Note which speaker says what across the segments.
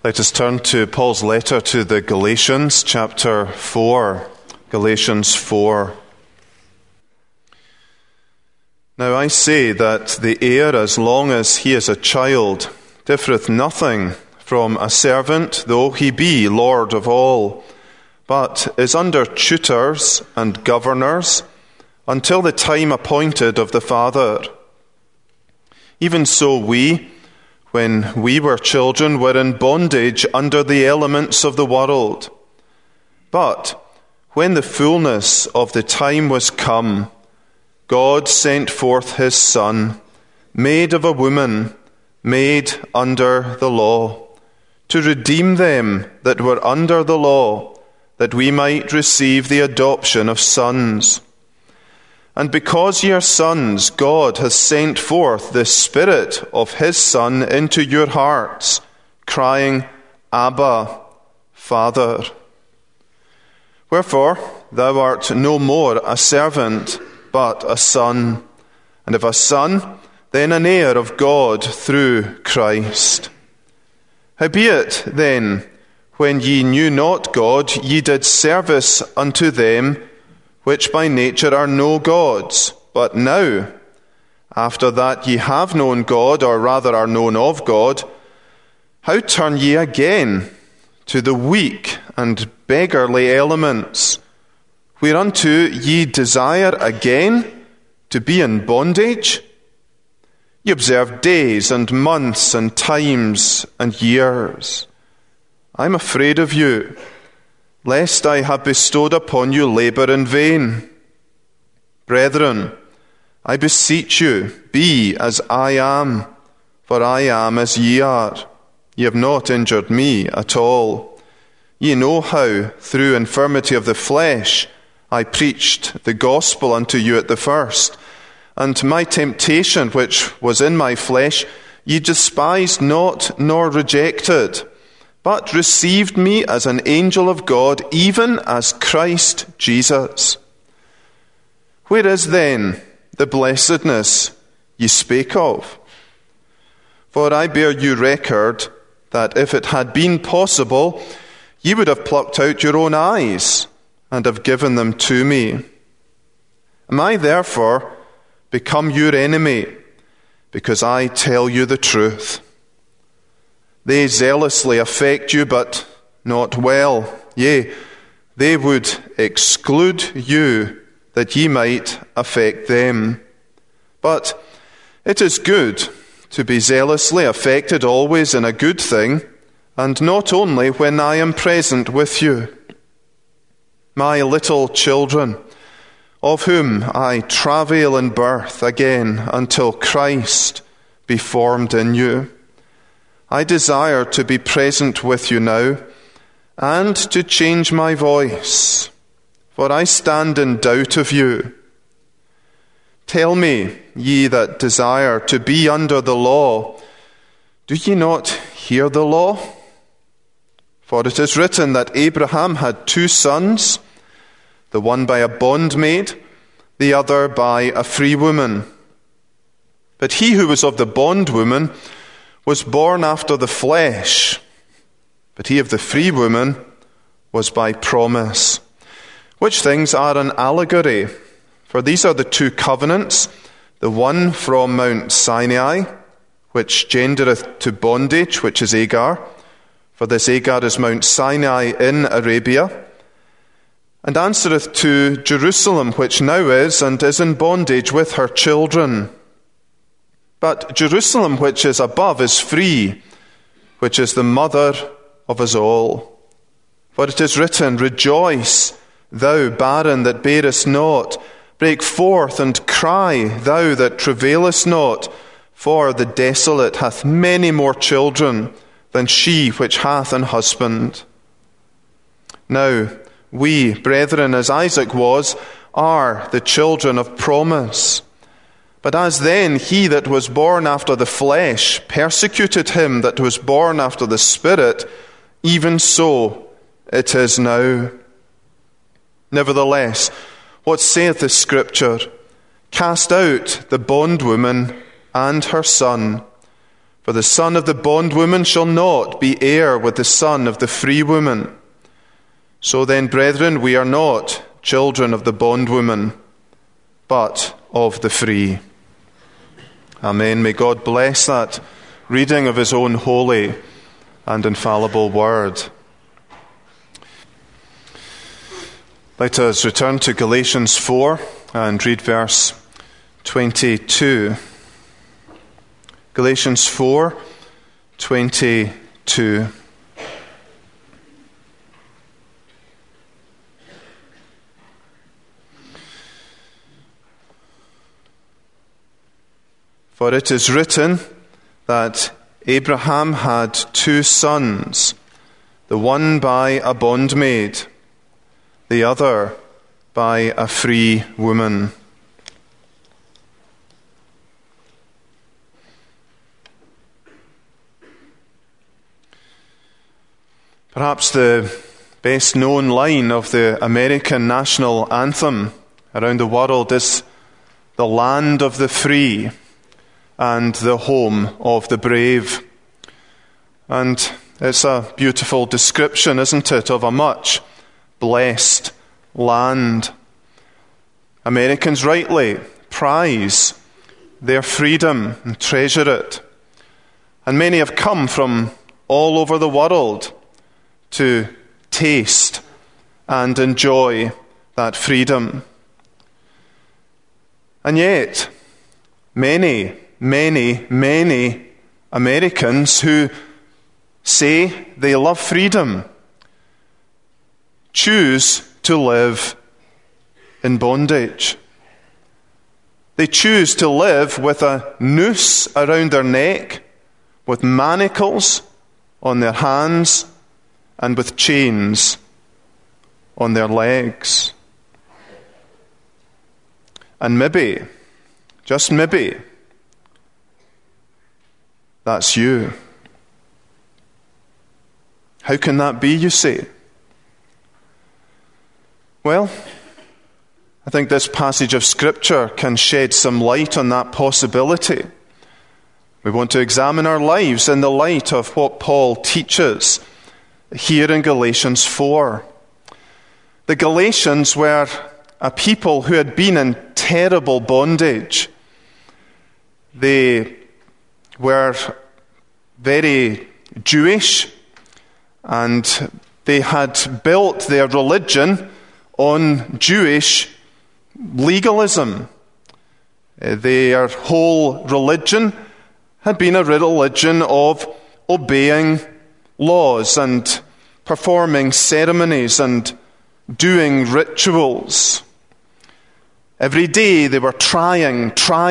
Speaker 1: Let us turn to Paul's letter to the Galatians, chapter 4. Galatians 4. Now I say that the heir, as long as he is a child, differeth nothing from a servant, though he be Lord of all, but is under tutors and governors, until the time appointed of the Father. Even so we, when we were children, were in bondage under the elements of the world. But when the fullness of the time was come, God sent forth his Son, made of a woman, made under the law, to redeem them that were under the law, that we might receive the adoption of sons. And because ye are sons, God has sent forth the Spirit of his Son into your hearts, crying, Abba, Father. Wherefore thou art no more a servant, but a son, and if a son, then an heir of God through Christ. Howbeit then, when ye knew not God, ye did service unto them which by nature are no gods. But now, after that ye have known God, or rather are known of God, how turn ye again to the weak and beggarly elements, whereunto ye desire again to be in bondage? Ye observe days and months and times and years. I am afraid of you, lest I have bestowed upon you labour in vain. Brethren, I beseech you, be as I am, for I am as ye are. Ye have not injured me at all. Ye know how, through infirmity of the flesh, I preached the gospel unto you at the first, and my temptation which was in my flesh ye despised not nor rejected, but received me as an angel of God, even as Christ Jesus. Where is then the blessedness ye spake of? For I bear you record that if it had been possible, ye would have plucked out your own eyes and have given them to me. Am I therefore become your enemy, because I tell you the truth? They zealously affect you, but not well. Yea, they would exclude you, that ye might affect them. But it is good to be zealously affected always in a good thing, and not only when I am present with you. My little children, of whom I travail in birth again until Christ be formed in you, I desire to be present with you now, and to change my voice, for I stand in doubt of you. Tell me, ye that desire to be under the law, do ye not hear the law? For it is written that Abraham had 2 sons, the one by a bondmaid, the other by a free woman. But he who was of the bondwoman was born after the flesh, but he of the free woman was by promise. Which things are an allegory, for these are the 2 covenants, the one from Mount Sinai, which gendereth to bondage, which is Hagar, for this Hagar is Mount Sinai in Arabia, and answereth to Jerusalem, which now is and is in bondage with her children. But Jerusalem which is above is free, which is the mother of us all. For it is written, Rejoice, thou barren that bearest not. Break forth and cry, thou that travailest not. For the desolate hath many more children than she which hath an husband. Now we, brethren, as Isaac was, are the children of promise. But as then he that was born after the flesh persecuted him that was born after the Spirit, even so it is now. Nevertheless, what saith the Scripture? Cast out the bondwoman and her son, For the son of the bondwoman shall not be heir with the son of the free woman. So then, brethren, we are not children of the bondwoman, but of the free. Amen. May God bless that reading of his own holy and infallible word. Let us return to Galatians 4 and read verse 22. Galatians 4:22. For it is written that Abraham had 2 sons, the one by a bondmaid, the other by a free woman. Perhaps the best known line of the American national anthem around the world is "The land of the free and the home of the brave." And it's a beautiful description, isn't it, of a much blessed land. Americans rightly prize their freedom and treasure it. And many have come from all over the world to taste and enjoy that freedom. And yet, many Americans who say they love freedom choose to live in bondage. They choose to live with a noose around their neck, with manacles on their hands, and with chains on their legs. And maybe, just maybe, that's you. How can that be, you say? Well, I think this passage of Scripture can shed some light on that possibility. We want to examine our lives in the light of what Paul teaches here in Galatians 4. The Galatians were a people who had been in terrible bondage. They were very Jewish, and they had built their religion on Jewish legalism. Their whole religion had been a religion of obeying laws and performing ceremonies and doing rituals. Every day they were trying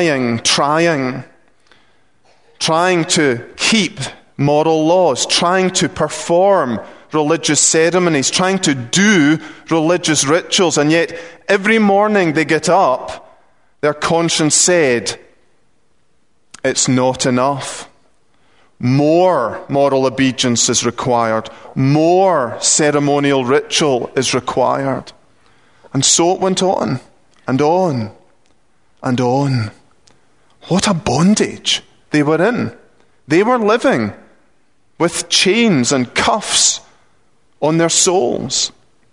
Speaker 1: to keep moral laws, trying to perform religious ceremonies, trying to do religious rituals, and yet every morning they get up, their conscience said, it's not enough. More moral obedience is required. More ceremonial ritual is required. And so it went on, and on, and on. What a bondage they were in. They were living with chains and cuffs on their souls.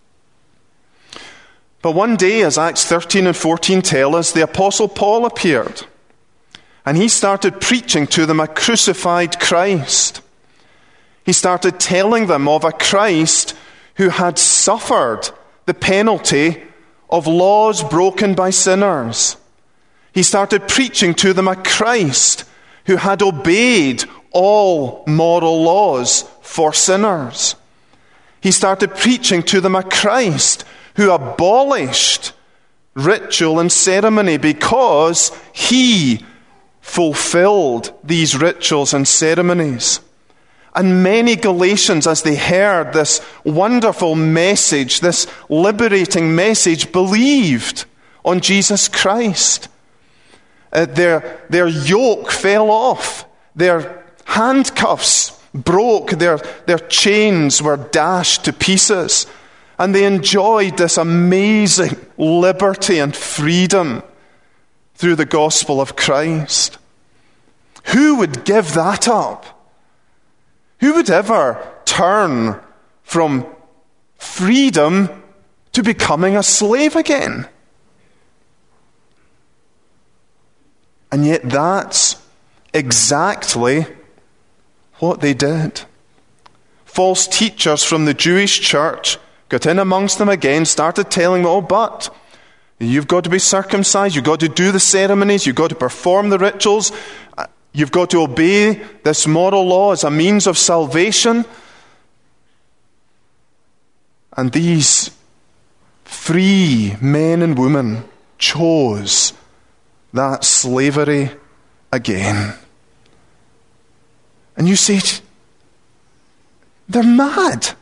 Speaker 1: But one day, as Acts 13 and 14 tell us, the Apostle Paul appeared. And he started preaching to them a crucified Christ. He started telling them of a Christ who had suffered the penalty of laws broken by sinners. He started preaching to them a Christ who had obeyed all moral laws for sinners. He started preaching to them a Christ who abolished ritual and ceremony because he fulfilled these rituals and ceremonies. And many Galatians, as they heard this wonderful message, this liberating message, believed on Jesus Christ. Their yoke fell off. Their handcuffs broke. Their chains were dashed to pieces. And they enjoyed this amazing liberty and freedom through the gospel of Christ. Who would give that up? Who would ever turn from freedom to becoming a slave again? And yet that's exactly what they did. False teachers from the Jewish church got in amongst them again, started telling them, but you've got to be circumcised, you've got to do the ceremonies, you've got to perform the rituals, you've got to obey this moral law as a means of salvation. And these free men and women chose that slavery again. And you say, they're mad.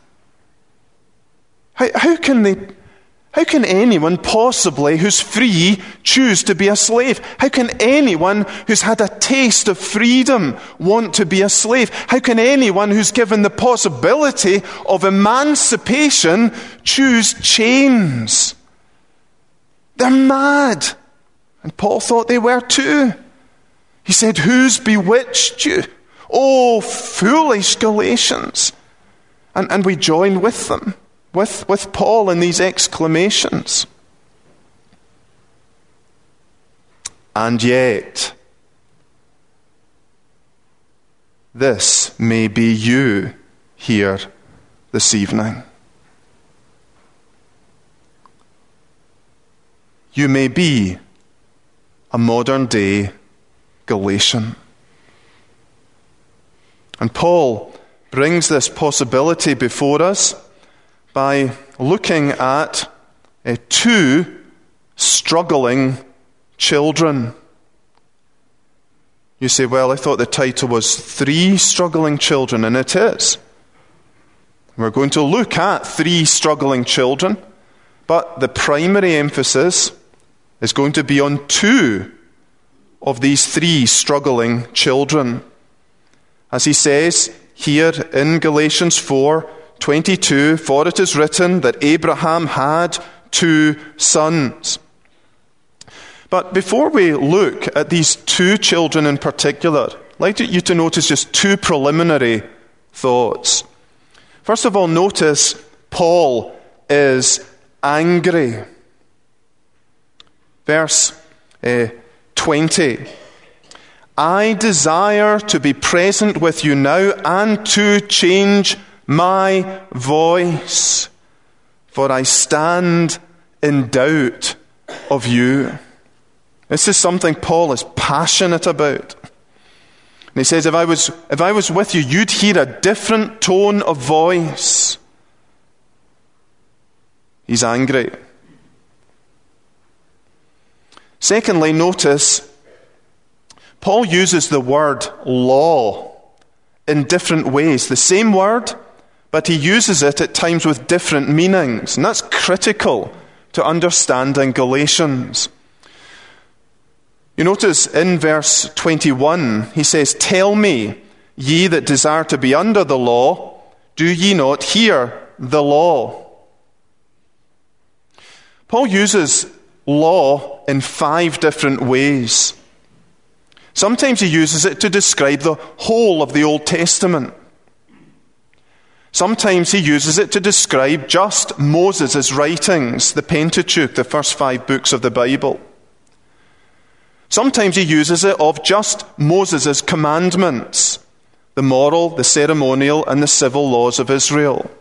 Speaker 1: How can anyone possibly who's free choose to be a slave? How can anyone who's had a taste of freedom want to be a slave? How can anyone who's given the possibility of emancipation choose chains? They're mad. And Paul thought they were too. He said, who's bewitched you? Oh, foolish Galatians. And we join with them, with Paul in these exclamations. And yet, this may be you here this evening. You may be a modern day Galatian. And Paul brings this possibility before us by looking at two struggling children. You say, well, I thought the title was 3 struggling children, and it is. We're going to look at 3 struggling children, but the primary emphasis is going to be on 2 of these 3 struggling children. As he says here in Galatians 4:22, for it is written that Abraham had 2 sons. But before we look at these 2 children in particular, I'd like you to notice just 2 preliminary thoughts. First of all, notice Paul is angry. Verse 20. I desire to be present with you now and to change my voice, for I stand in doubt of you. This is something Paul is passionate about. And he says, if I was with you, you'd hear a different tone of voice. He's angry. Secondly, notice Paul uses the word law in different ways. The same word, but he uses it at times with different meanings. And that's critical to understanding Galatians. You notice in verse 21, he says, tell me, ye that desire to be under the law, do ye not hear the law? Paul uses law in 5 different ways. Sometimes he uses it to describe the whole of the Old Testament. Sometimes he uses it to describe just Moses' writings, the Pentateuch, the first 5 books of the Bible. Sometimes he uses it of just Moses' commandments, the moral, the ceremonial, and the civil laws of Israel.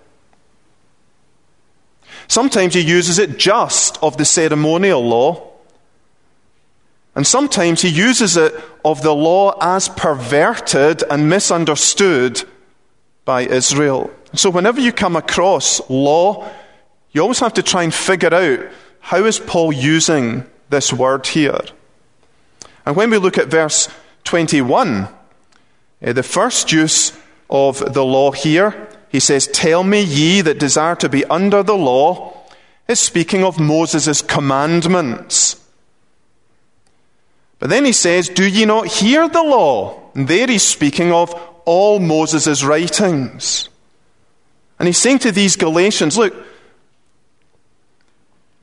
Speaker 1: Sometimes he uses it just of the ceremonial law. And sometimes he uses it of the law as perverted and misunderstood by Israel. So whenever you come across law, you always have to try and figure out, how is Paul using this word here? And when we look at verse 21, the first use of the law here, he says, tell me ye that desire to be under the law, is speaking of Moses' commandments. But then he says, do ye not hear the law? And there he's speaking of all Moses' writings. And he's saying to these Galatians, look,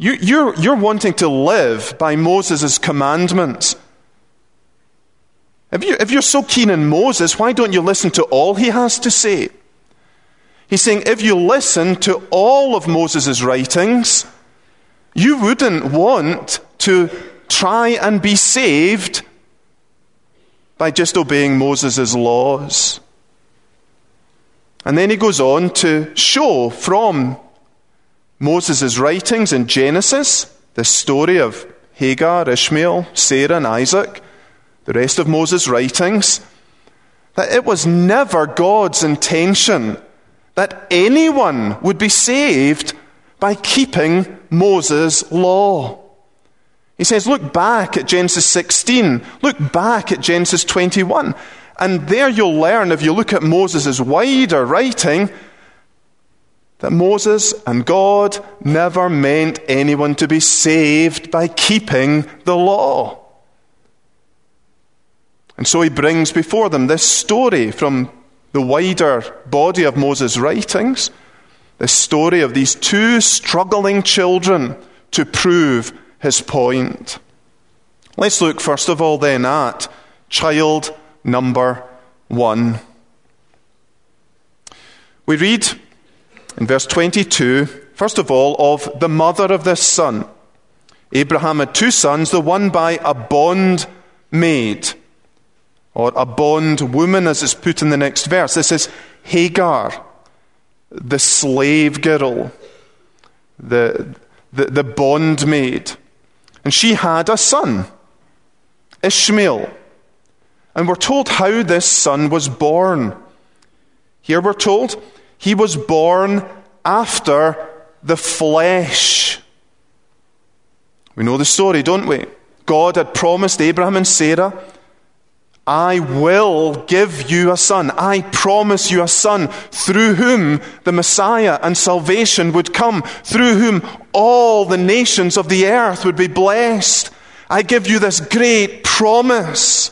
Speaker 1: you're wanting to live by Moses' commandments. If you're so keen on Moses, why don't you listen to all he has to say? He's saying, if you listen to all of Moses' writings, you wouldn't want to try and be saved by just obeying Moses' laws. And then he goes on to show from Moses' writings in Genesis, the story of Hagar, Ishmael, Sarah, and Isaac, the rest of Moses' writings, that it was never God's intention that anyone would be saved by keeping Moses' law. He says, look back at Genesis 16, look back at Genesis 21, and there you'll learn, if you look at Moses' wider writing, that Moses and God never meant anyone to be saved by keeping the law. And so he brings before them this story from the wider body of Moses' writings, the story of these two struggling children to prove his point. Let's look first of all then at child number 1. We read in verse 22, first of all, of the mother of this son. Abraham had 2 sons, the one by a bondmaid, or a bondwoman, as is put in the next verse. This is Hagar, the slave girl, the bondmaid. And she had a son, Ishmael. And we're told how this son was born. Here we're told he was born after the flesh. We know the story, don't we? God had promised Abraham and Sarah, I will give you a son. I promise you a son through whom the Messiah and salvation would come, through whom all the nations of the earth would be blessed. I give you this great promise.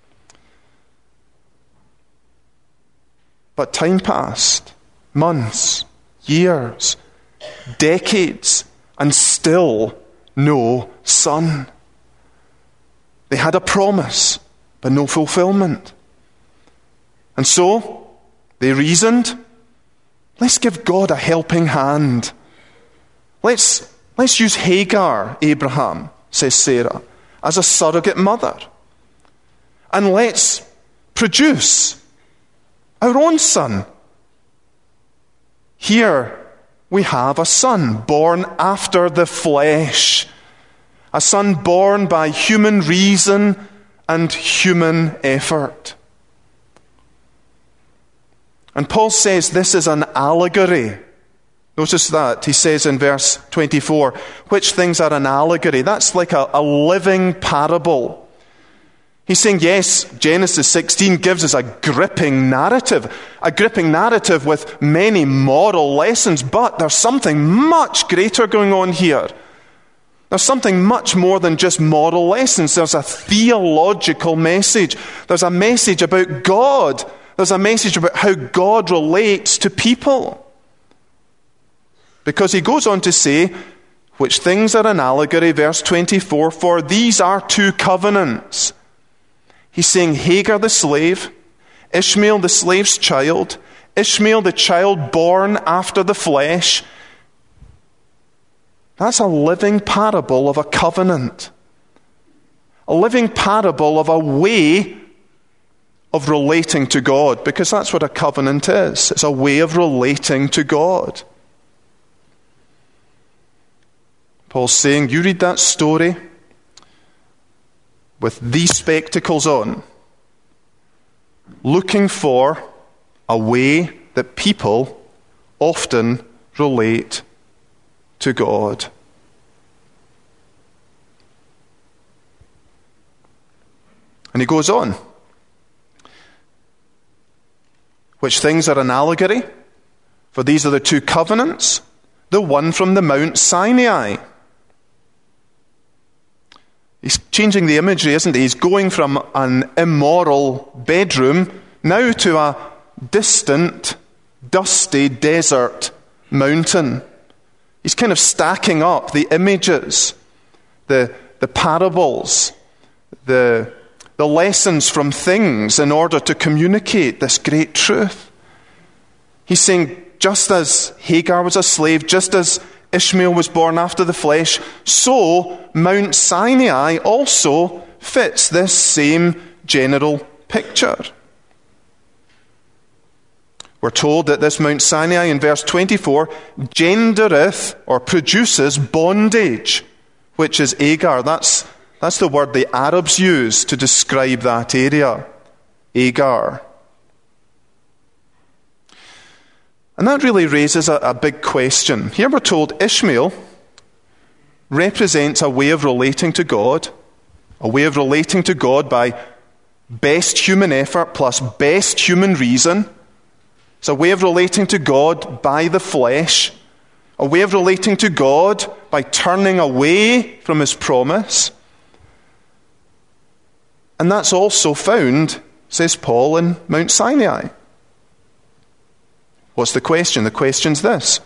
Speaker 1: But time passed, months, years, decades, and still no son. They had a promise, but no fulfillment. And so they reasoned, let's give God a helping hand. Let's use Hagar, Abraham, says Sarah, as a surrogate mother. And let's produce our own son. Here we have a son born after the flesh, a son born by human reason and human effort. And Paul says this is an allegory. Notice that. He says in verse 24, which things are an allegory? That's like a living parable. He's saying, yes, Genesis 16 gives us a gripping narrative with many moral lessons, but there's something much greater going on here. There's something much more than just moral lessons. There's a theological message. There's a message about God. There's a message about how God relates to people. Because he goes on to say, which things are an allegory, verse 24, for these are 2 covenants. He's saying Hagar the slave, Ishmael the slave's child, Ishmael the child born after the flesh. That's a living parable of a covenant. A living parable of a way of relating to God, because that's what a covenant is. It's a way of relating to God. Paul's saying, you read that story with these spectacles on, looking for a way that people often relate to God. And he goes on. Which things are an allegory? For these are the 2 covenants, the one from the Mount Sinai. He's changing the imagery, isn't he? He's going from an immoral bedroom now to a distant, dusty desert mountain. He's kind of stacking up the images, the parables, the the lessons from things in order to communicate this great truth. He's saying, just as Hagar was a slave, just as Ishmael was born after the flesh, so Mount Sinai also fits this same general picture. We're told that this Mount Sinai in verse 24 gendereth or produces bondage, which is Agar. That's the word the Arabs use to describe that area. Agar. And that really raises a big question. Here we're told Ishmael represents a way of relating to God, by best human effort plus best human reason. It's a way of relating to God by the flesh, a way of relating to God by turning away from his promise. And that's also found, says Paul, in Mount Sinai. What's the question? The question's this: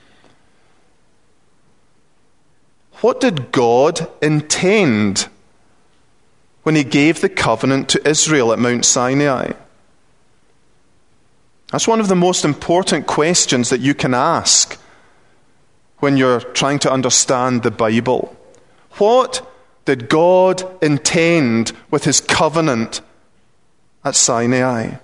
Speaker 1: what did God intend when he gave the covenant to Israel at Mount Sinai? That's one of the most important questions that you can ask when you're trying to understand the Bible. What did God intend with his covenant at Sinai?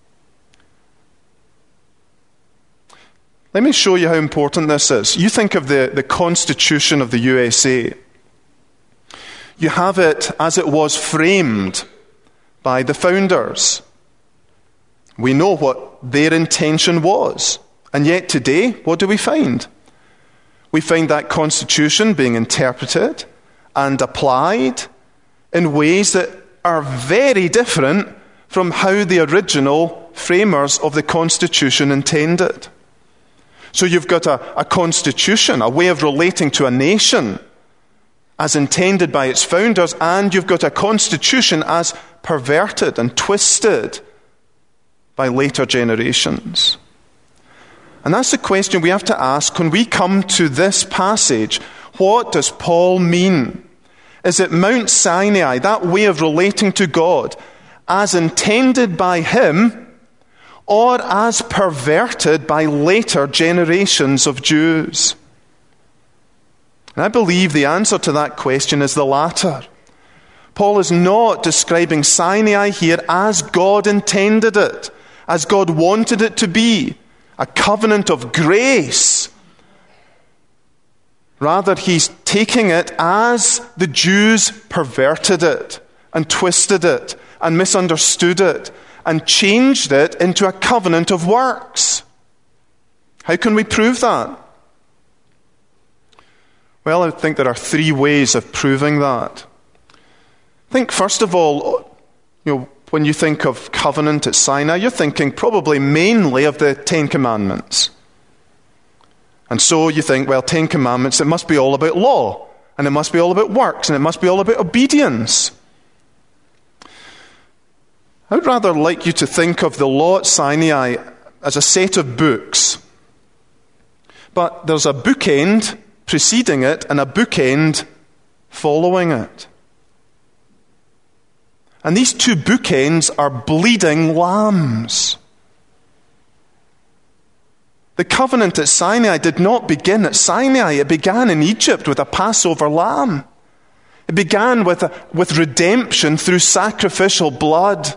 Speaker 1: Let me show you how important this is. You think of the Constitution of the USA. You have it as it was framed by the founders. We know what their intention was. And yet today, what do we find? We find that Constitution being interpreted and applied in ways that are very different from how the original framers of the Constitution intended. So you've got a constitution, a way of relating to a nation as intended by its founders, and you've got a constitution as perverted and twisted by later generations. And that's the question we have to ask when we come to this passage. What does Paul mean? Is it Mount Sinai, that way of relating to God, as intended by him, or as perverted by later generations of Jews? And I believe the answer to that question is the latter. Paul is not describing Sinai here as God intended it, as God wanted it to be, a covenant of grace. Rather, he's taking it as the Jews perverted it and twisted it and misunderstood it and changed it into a covenant of works. How can we prove that? Well, I think there are three ways of proving that. I think, first of all, when you think of covenant at Sinai, you're thinking probably mainly of the Ten Commandments. And so you think, well, Ten Commandments, it must be all about law, and it must be all about works, and it must be all about obedience. I would rather like you to think of the law at Sinai as a set of books. But there's a bookend preceding it and a bookend following it. And these two bookends are bleeding lambs. The covenant at Sinai did not begin at Sinai. It began in Egypt with a Passover lamb. It began with redemption through sacrificial blood.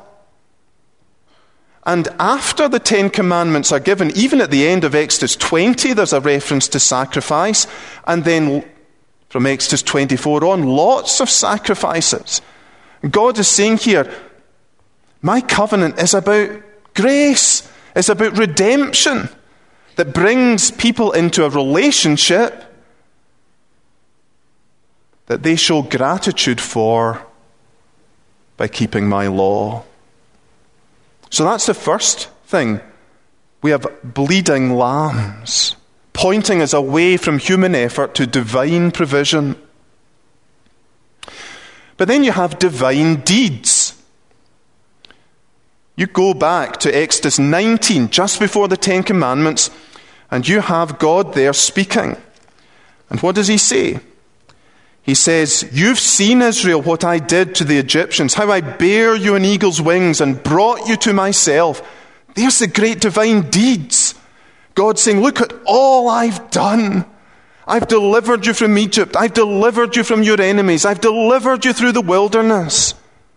Speaker 1: And after the Ten Commandments are given, even at the end of Exodus 20, there's a reference to sacrifice. And then from Exodus 24 on, lots of sacrifices. God is saying here, my covenant is about grace. It's about redemption that brings people into a relationship that they show gratitude for by keeping my law. So that's the first thing. We have bleeding lambs, pointing us away from human effort to divine provision. But then you have divine deeds. You go back to Exodus 19, just before the Ten Commandments, and you have God there speaking. And what does he say? He says, "You've seen, Israel, what I did to the Egyptians, how I bare you on eagle's wings and brought you to myself." There's the great divine deeds. God saying, look at all I've done. I've delivered you from Egypt. I've delivered you from your enemies. I've delivered you through the wilderness.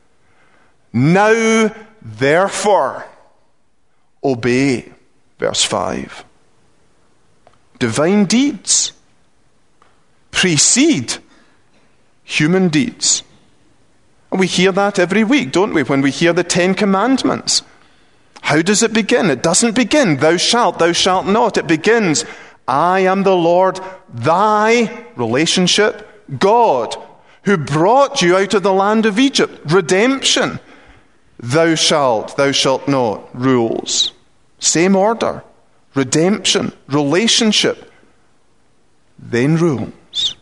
Speaker 1: Now, therefore, obey. Verse 5. Divine deeds precede human deeds. And we hear that every week, don't we, when we hear the 10 Commandments. How does it begin? It doesn't begin, thou shalt not. It begins, I am the Lord, thy relationship, God, who brought you out of the land of Egypt. Redemption. Thou shalt not. Rules. Same order. Redemption. Relationship. Then rules.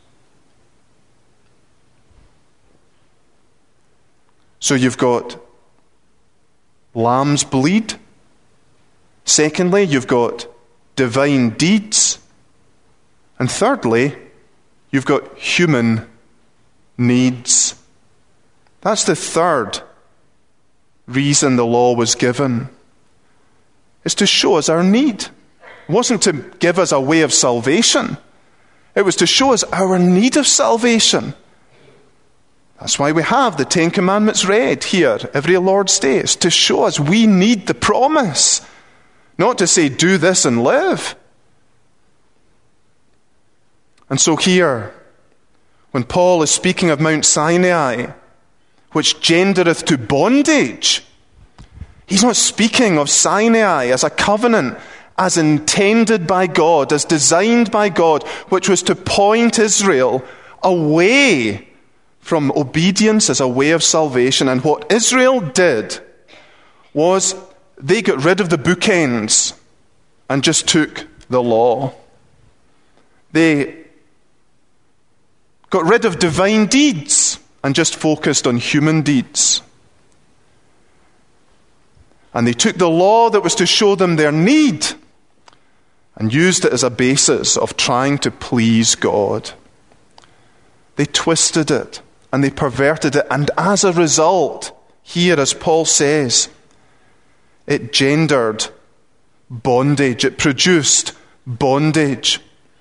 Speaker 1: So you've got lamb's bleed. Secondly, you've got divine deeds. And thirdly, you've got human needs. That's the third reason the law was given. It's to show us our need. It wasn't to give us a way of salvation. It was to show us our need of salvation. That's why we have the 10 Commandments read here every Lord's Day. It's to show us we need the promise. Not to say, do this and live. And so here, when Paul is speaking of Mount Sinai, which gendereth to bondage, he's not speaking of Sinai as a covenant, as intended by God, as designed by God, which was to point Israel away from obedience as a way of salvation. And what Israel did was they got rid of the bookends and just took the law. They got rid of divine deeds and just focused on human deeds. And they took the law that was to show them their need and used it as a basis of trying to please God. They twisted it and they perverted it, and as a result, here, as Paul says, it gendered bondage. It produced bondage.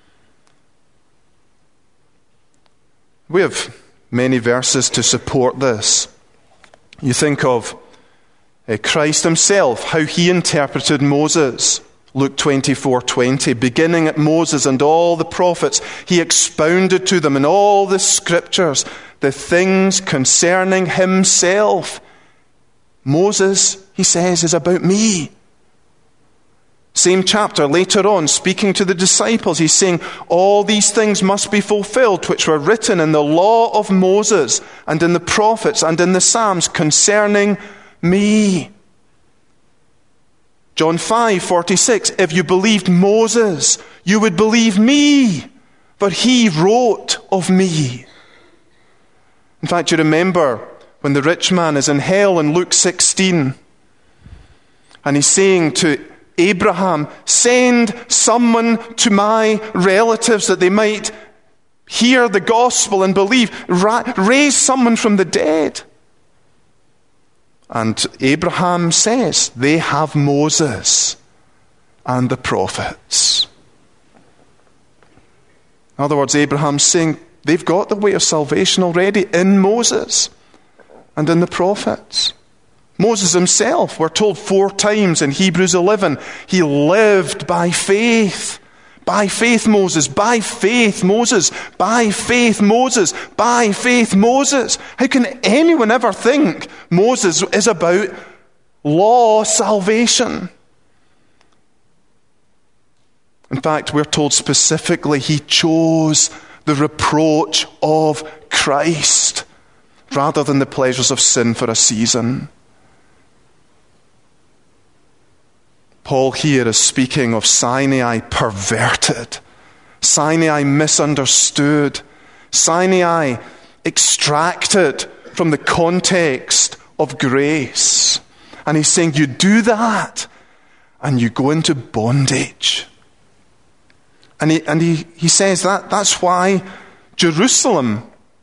Speaker 1: We have many verses to support this. You think of Christ himself, how he interpreted Moses. Luke 24:20, beginning at Moses and all the prophets, he expounded to them in all the scriptures the things concerning himself. Moses, he says, is about me. Same chapter later on, speaking to the disciples, he's saying, all these things must be fulfilled, which were written in the law of Moses and in the prophets and in the Psalms concerning me. John 5:46, if you believed Moses, you would believe me, for he wrote of me. In fact, you remember when the rich man is in hell in Luke 16, and he's saying to Abraham, send someone to my relatives that they might hear the gospel and believe, raise someone from the dead. And Abraham says, they have Moses and the prophets. In other words, Abraham's saying, they've got the way of salvation already in Moses and in the prophets. Moses himself, we're told 4 times in Hebrews 11, he lived by faith. By faith, Moses. By faith, Moses. By faith, Moses. By faith, Moses. How can anyone ever think Moses is about law salvation? In fact, we're told specifically he chose the reproach of Christ rather than the pleasures of sin for a season. Paul here is speaking of Sinai perverted, Sinai misunderstood, Sinai extracted from the context of grace. And he's saying, you do that and you go into bondage. And he says that's why Jerusalem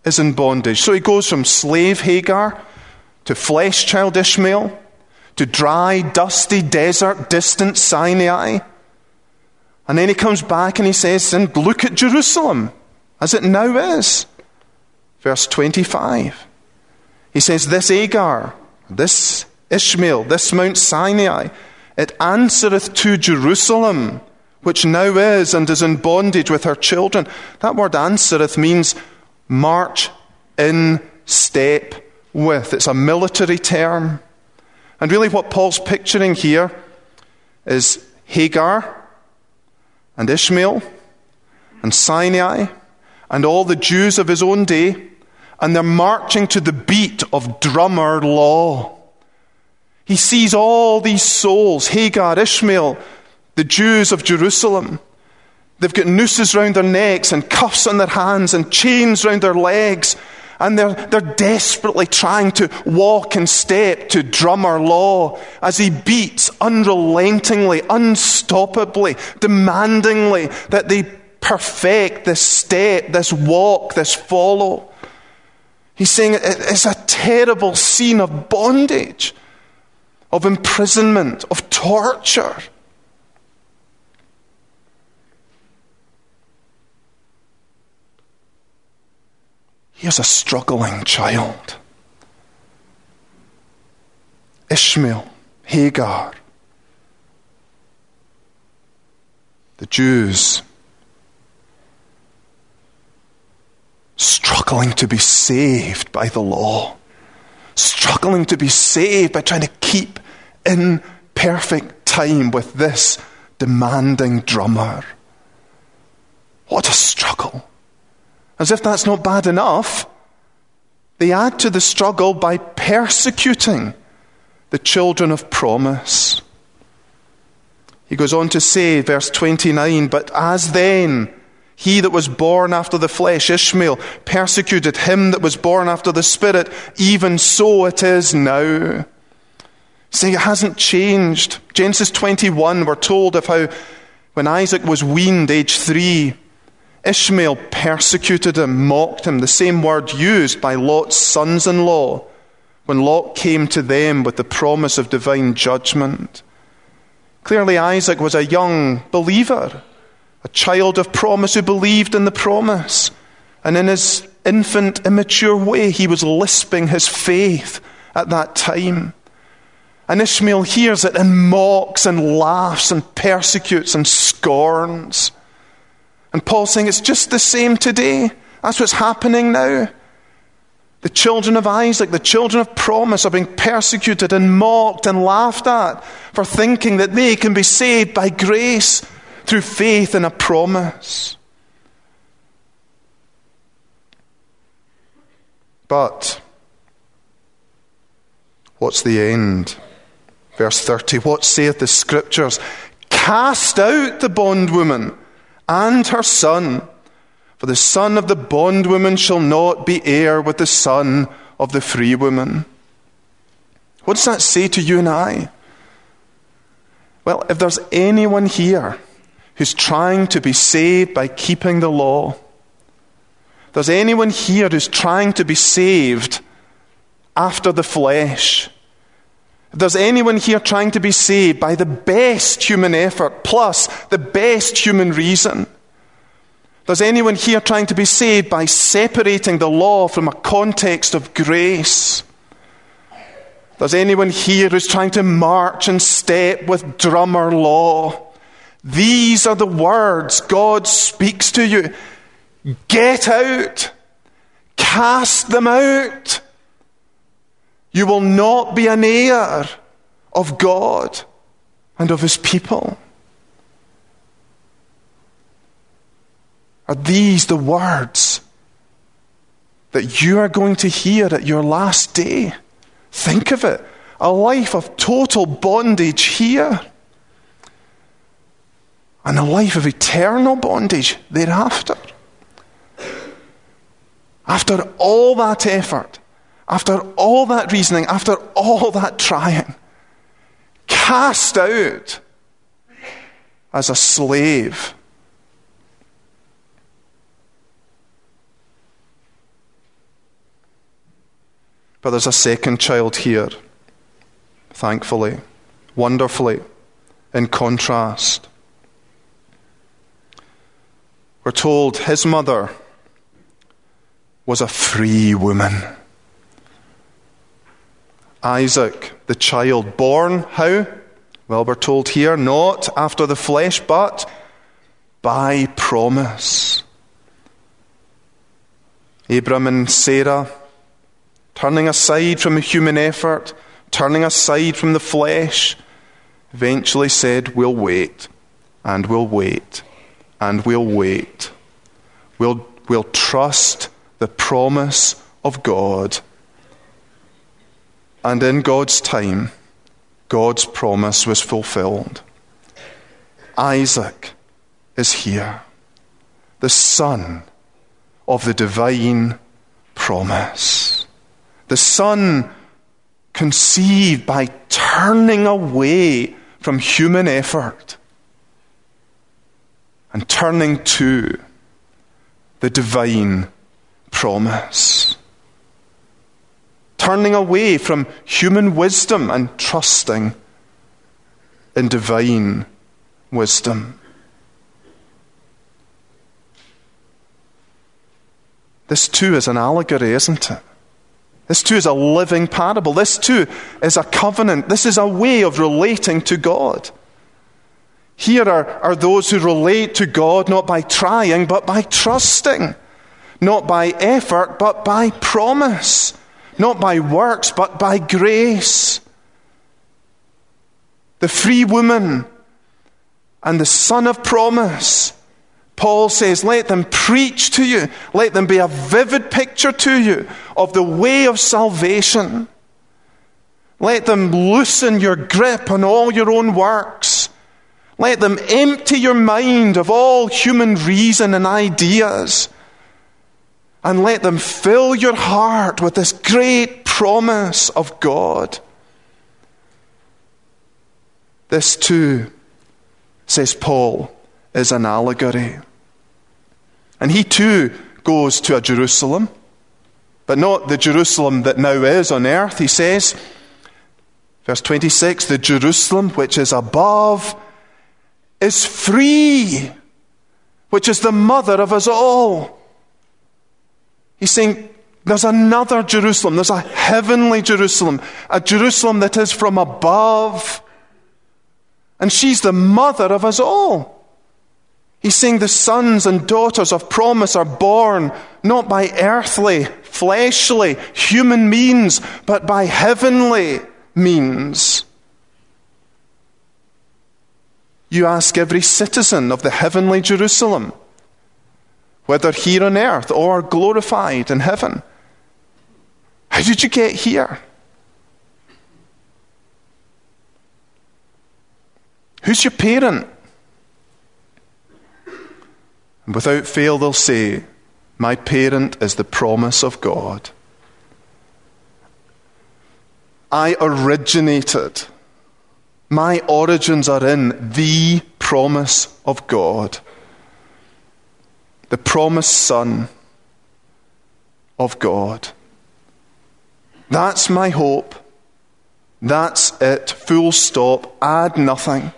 Speaker 1: is in bondage. So he goes from slave Hagar to flesh child Ishmael to dry, dusty, desert, distant Sinai. And then he comes back and he says, and look at Jerusalem as it now is. Verse 25. He says, this Hagar, this Ishmael, this Mount Sinai, it answereth to Jerusalem, which now is and is in bondage with her children. That word answereth means march in step with. It's a military term. And really what Paul's picturing here is Hagar and Ishmael and Sinai and all the Jews of his own day, and they're marching to the beat of drummer law. He sees all these souls, Hagar, Ishmael, the Jews of Jerusalem. They've got nooses round their necks and cuffs on their hands and chains round their legs. And they're desperately trying to walk in step to drummer law as he beats unrelentingly, unstoppably, demandingly that they perfect this step, this walk, this follow. He's saying it's a terrible scene of bondage, of imprisonment, of torture. Here's a struggling child. Ishmael, Hagar, the Jews, struggling to be saved by the law, struggling to be saved by trying to keep in perfect time with this demanding drummer. What a struggle. As if that's not bad enough, they add to the struggle by persecuting the children of promise. He goes on to say, verse 29, but as then he that was born after the flesh, Ishmael, persecuted him that was born after the Spirit, even so it is now. See, it hasn't changed. Genesis 21, we're told of how when Isaac was weaned, age 3, Ishmael persecuted him, mocked him, the same word used by Lot's sons-in-law when Lot came to them with the promise of divine judgment. Clearly Isaac was a young believer, a child of promise who believed in the promise. And in his infant, immature way, he was lisping his faith at that time. And Ishmael hears it and mocks and laughs and persecutes and scorns. And Paul's saying it's just the same today. That's what's happening now. The children of Isaac, the children of promise, are being persecuted and mocked and laughed at for thinking that they can be saved by grace through faith in a promise. But what's the end? Verse 30, what saith the Scriptures? Cast out the bondwoman and her son, for the son of the bondwoman shall not be heir with the son of the free woman. What does that say to you and I? Well, if there's anyone here who's trying to be saved by keeping the law, if there's anyone here who's trying to be saved after the flesh, if there's anyone here trying to be saved by the best human effort plus the best human reason, if there's anyone here trying to be saved by separating the law from a context of grace, if there's anyone here who's trying to march in step with drummer law, these are the words God speaks to you. Get out. Cast them out. You will not be an heir of God and of his people. Are these the words that you are going to hear at your last day? Think of it. A life of total bondage here. And a life of eternal bondage thereafter. After all that effort, after all that reasoning, after all that trying, cast out as a slave. But there's a second child here, thankfully, wonderfully, in contrast. We're told his mother was a free woman. Isaac, the child born, how? Well, we're told here, not after the flesh, but by promise. Abram and Sarah, turning aside from human effort, turning aside from the flesh, eventually said, we'll wait, and we'll wait, and we'll wait. We'll trust the promise of God. And in God's time, God's promise was fulfilled. Isaac is here, the son of the divine promise. The son conceived by turning away from human effort and turning to the divine promise. Turning away from human wisdom and trusting in divine wisdom. This too is an allegory, isn't it? This too is a living parable. This too is a covenant. This is a way of relating to God. Here are those who relate to God not by trying, but by trusting. Not by effort, but by promise. Not by works, but by grace. The free woman and the son of promise. Paul says, let them preach to you. Let them be a vivid picture to you of the way of salvation. Let them loosen your grip on all your own works. Let them empty your mind of all human reason and ideas. And let them fill your heart with this great promise of God. This too, says Paul, is an allegory. And he too goes to a Jerusalem, but not the Jerusalem that now is on earth. He says, verse 26, the Jerusalem which is above is free, which is the mother of us all. He's saying there's another Jerusalem, there's a heavenly Jerusalem, a Jerusalem that is from above. And she's the mother of us all. He's saying the sons and daughters of promise are born not by earthly, fleshly, human means, but by heavenly means. You ask every citizen of the heavenly Jerusalem, whether here on earth or glorified in heaven, how did you get here? Who's your parent? And without fail they'll say, my parent is the promise of God. I originated. My origins are in the promise of God. The promised Son of God. That's my hope. That's it. Full stop. Add nothing.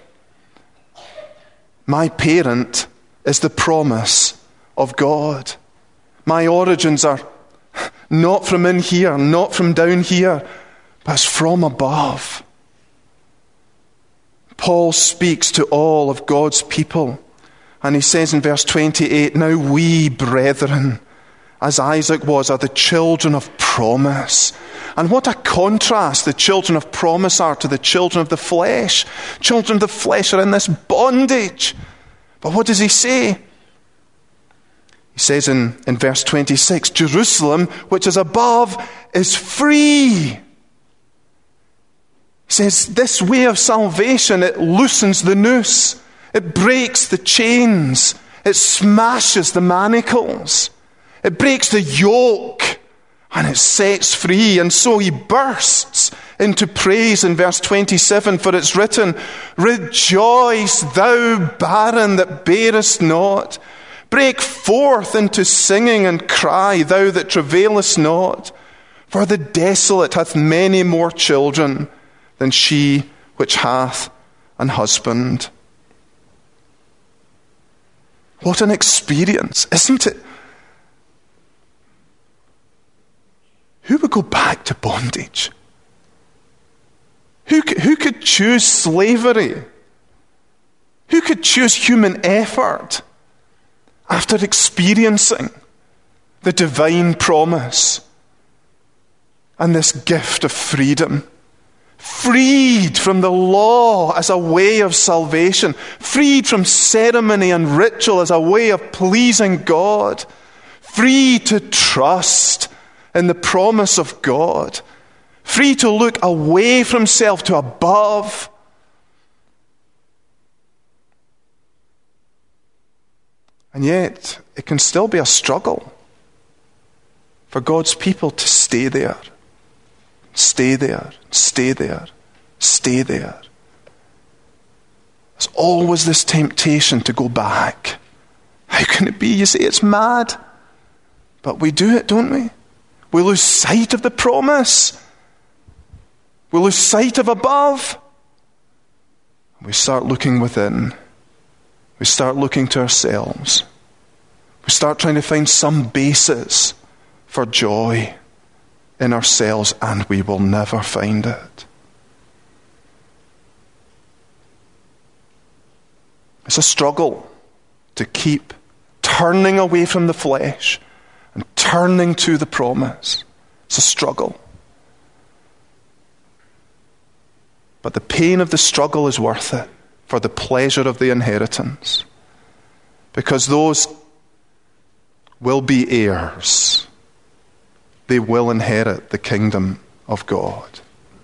Speaker 1: My parent is the promise of God. My origins are not from in here, not from down here, but it's from above. Paul speaks to all of God's people, and he says in verse 28, now we, brethren, as Isaac was, are the children of promise. And what a contrast the children of promise are to the children of the flesh. Children of the flesh are in this bondage. But what does he say? He says in verse 26, Jerusalem, which is above, is free. He says this way of salvation, it loosens the noose. It breaks the chains. It smashes the manacles. It breaks the yoke. And it sets free. And so he bursts into praise in verse 27. For it's written, rejoice, thou barren that bearest not. Break forth into singing and cry, thou that travailest not. For the desolate hath many more children than she which hath an husband. What an experience, isn't it? Who would go back to bondage? Who could choose slavery? Who could choose human effort after experiencing the divine promise and this gift of freedom? Freed from the law as a way of salvation, freed from ceremony and ritual as a way of pleasing God, free to trust in the promise of God, free to look away from self to above. And yet, it can still be a struggle for God's people to stay there. Stay there, stay there, stay there. There's always this temptation to go back. How can it be? You say it's mad. But we do it, don't we? We lose sight of the promise. We lose sight of above. We start looking within. We start looking to ourselves. We start trying to find some basis for joy in ourselves, and we will never find it. It's a struggle to keep turning away from the flesh and turning to the promise. It's a struggle. But the pain of the struggle is worth it for the pleasure of the inheritance, because those will be heirs. They will inherit the kingdom of God.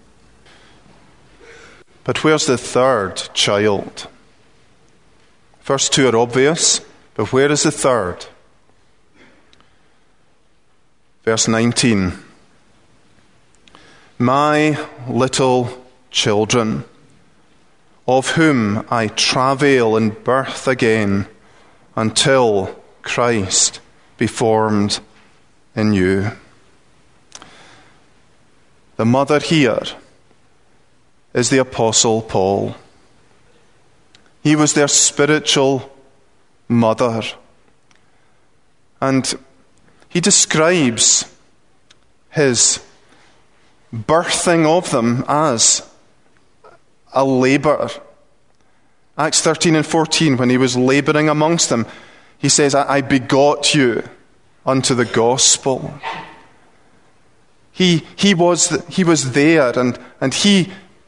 Speaker 1: But where's the third child? First two are obvious, but where is the third? Verse 19. My little children, of whom I travail in birth again, until Christ be formed in you. The mother here is the Apostle Paul. He was their spiritual mother. And he describes his birthing of them as a labour. Acts 13 and 14, when he was labouring amongst them, he says, I begot you unto the gospel. He was there, and he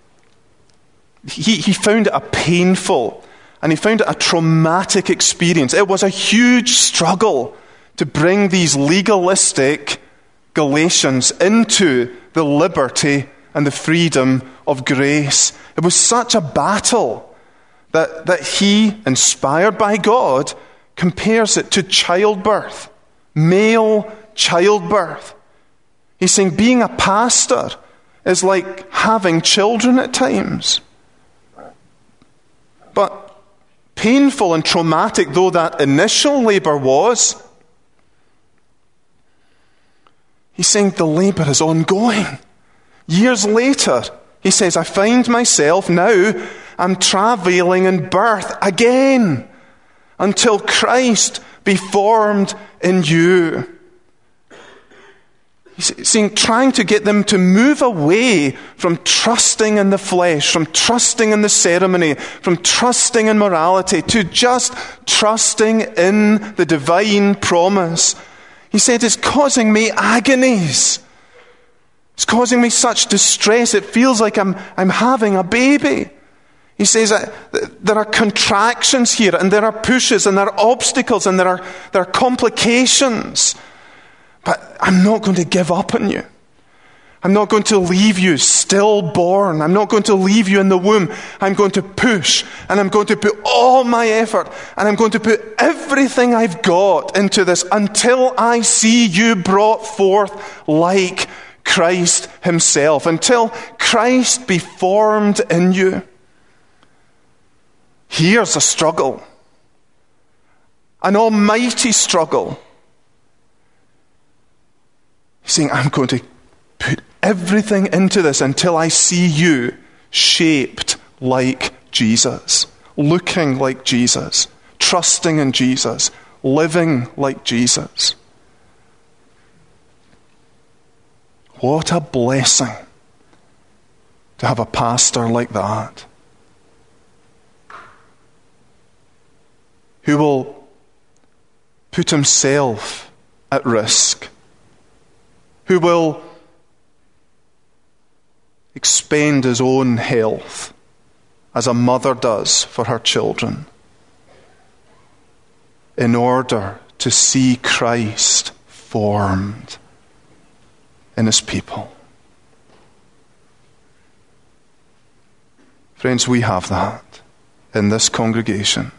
Speaker 1: found it a painful and he found it a traumatic experience. It was a huge struggle to bring these legalistic Galatians into the liberty and the freedom of grace. It was such a battle that he, inspired by God, compares it to childbirth, male childbirth. He's saying being a pastor is like having children at times. But painful and traumatic though that initial labour was, he's saying the labour is ongoing. Years later, he says, I find myself now, I'm travailing in birth again until Christ be formed in you. He's saying, trying to get them to move away from trusting in the flesh, from trusting in the ceremony, from trusting in morality, to just trusting in the divine promise. He said, it's causing me agonies. It's causing me such distress. It feels like I'm having a baby. He says there are contractions here, and there are pushes, and there are obstacles, and there are complications. But I'm not going to give up on you. I'm not going to leave you stillborn. I'm not going to leave you in the womb. I'm going to push, and I'm going to put all my effort, and I'm going to put everything I've got into this until I see you brought forth like Christ himself, until Christ be formed in you. Here's a struggle, an almighty struggle. He's saying, I'm going to everything into this until I see you shaped like Jesus, looking like Jesus, trusting in Jesus, living like Jesus. What a blessing to have a pastor like that, who will put himself at risk, who will expend his own health as a mother does for her children in order to see Christ formed in his people. Friends, we have that in this congregation.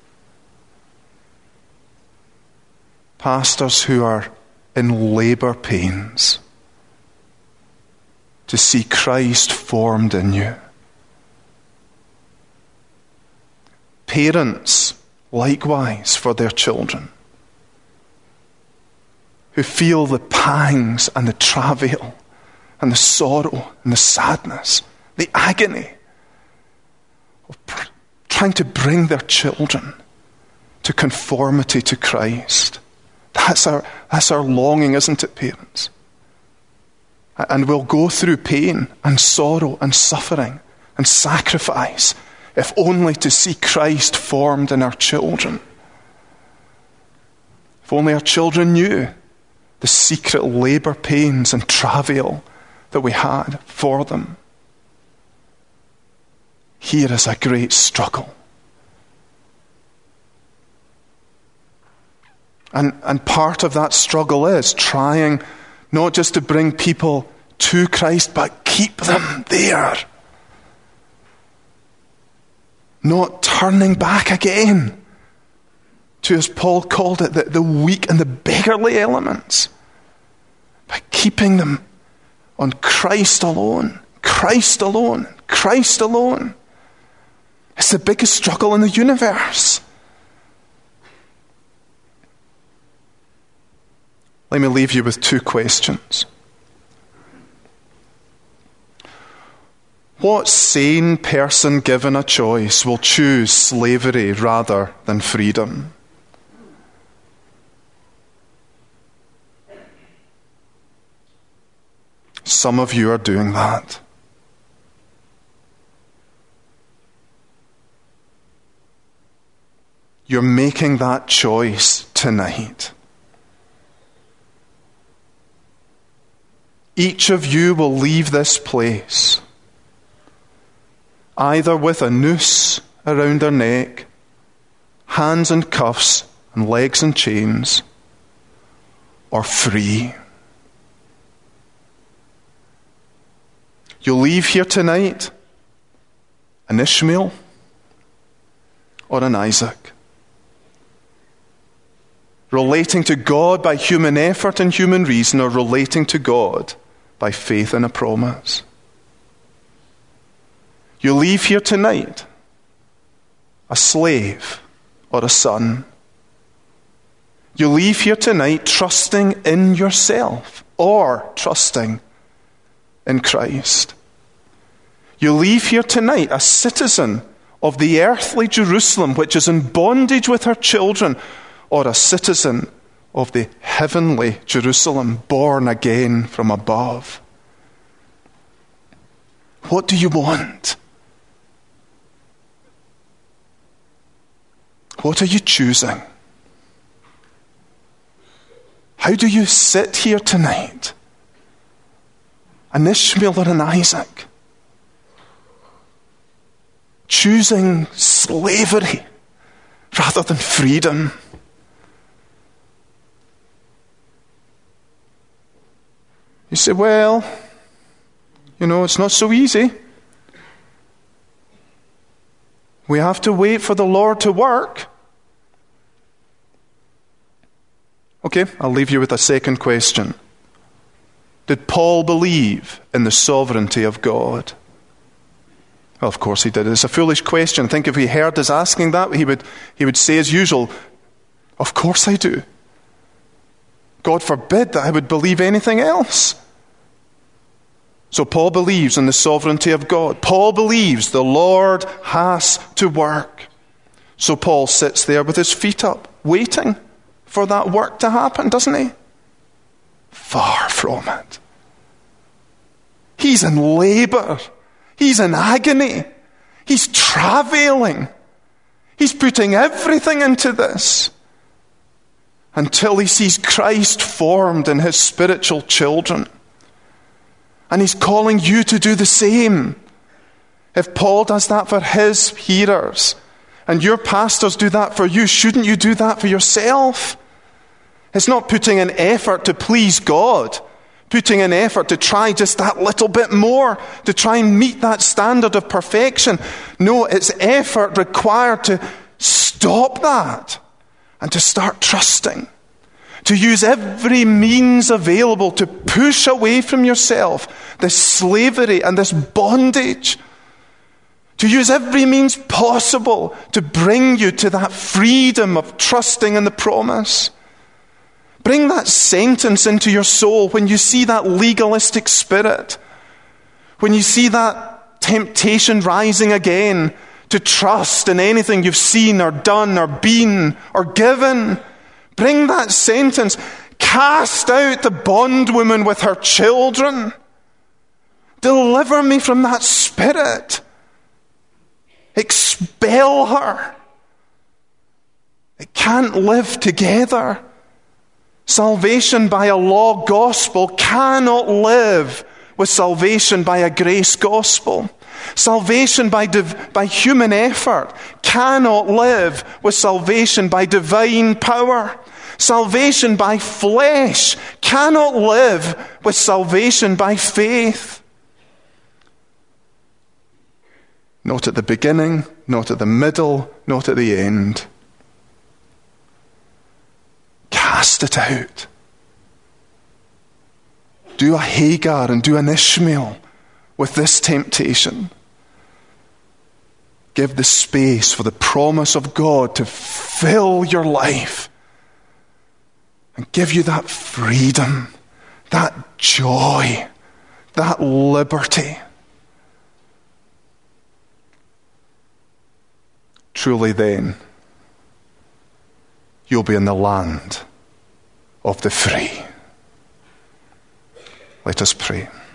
Speaker 1: Pastors who are in labor pains to see Christ formed in you. Parents, likewise, for their children, who feel the pangs and the travail and the sorrow and the sadness, the agony of trying to bring their children to conformity to Christ. That's our longing, isn't it, parents? And we'll go through pain and sorrow and suffering and sacrifice, if only to see Christ formed in our children. If only our children knew the secret labor pains and travail that we had for them. Here is a great struggle. And part of that struggle is trying not just to bring people to Christ, but keep them there. Not turning back again to, as Paul called it, the weak and the beggarly elements. But keeping them on Christ alone, Christ alone, Christ alone. It's the biggest struggle in the universe. Let me leave you with two questions. What sane person given a choice will choose slavery rather than freedom? Some of you are doing that. You're making that choice tonight. Each of you will leave this place either with a noose around their neck, hands in cuffs and legs in chains, or free. You'll leave here tonight an Ishmael or an Isaac, relating to God by human effort and human reason, or relating to God by faith in a promise. You leave here tonight a slave or a son. You leave here tonight trusting in yourself or trusting in Christ. You leave here tonight a citizen of the earthly Jerusalem, which is in bondage with her children, or a citizen of the heavenly Jerusalem, born again from above. What do you want? What are you choosing? How do you sit here tonight? An Ishmael or an Isaac? Choosing slavery rather than freedom. You say, well, it's not so easy. We have to wait for the Lord to work. Okay, I'll leave you with a second question. Did Paul believe in the sovereignty of God? Well, of course he did. It's a foolish question. I think if he heard us asking that, he would say as usual, of course I do. God forbid that I would believe anything else. So Paul believes in the sovereignty of God. Paul believes the Lord has to work. So Paul sits there with his feet up, waiting for that work to happen, doesn't he? Far from it. He's in labor. He's in agony. He's travailing. He's putting everything into this until he sees Christ formed in his spiritual children. And he's calling you to do the same. If Paul does that for his hearers, and your pastors do that for you, shouldn't you do that for yourself? It's not putting an effort to please God, putting an effort to try just that little bit more, to try and meet that standard of perfection. No, it's effort required to stop that and to start trusting. To use every means available to push away from yourself this slavery and this bondage. To use every means possible to bring you to that freedom of trusting in the promise. Bring that sentence into your soul when you see that legalistic spirit. When you see that temptation rising again to trust in anything you've seen or done or been or given. Bring that sentence. Cast out the bondwoman with her children. Deliver me from that spirit. Expel her. It can't live together. Salvation by a law gospel cannot live with salvation by a grace gospel. Salvation by human effort cannot live with salvation by divine power. Salvation by flesh cannot live with salvation by faith. Not at the beginning, not at the middle, not at the end. Cast it out. Do a Hagar and do an Ishmael with this temptation. Give the space for the promise of God to fill your life and give you that freedom, that joy, that liberty. Truly then, you'll be in the land of the free. Let us pray.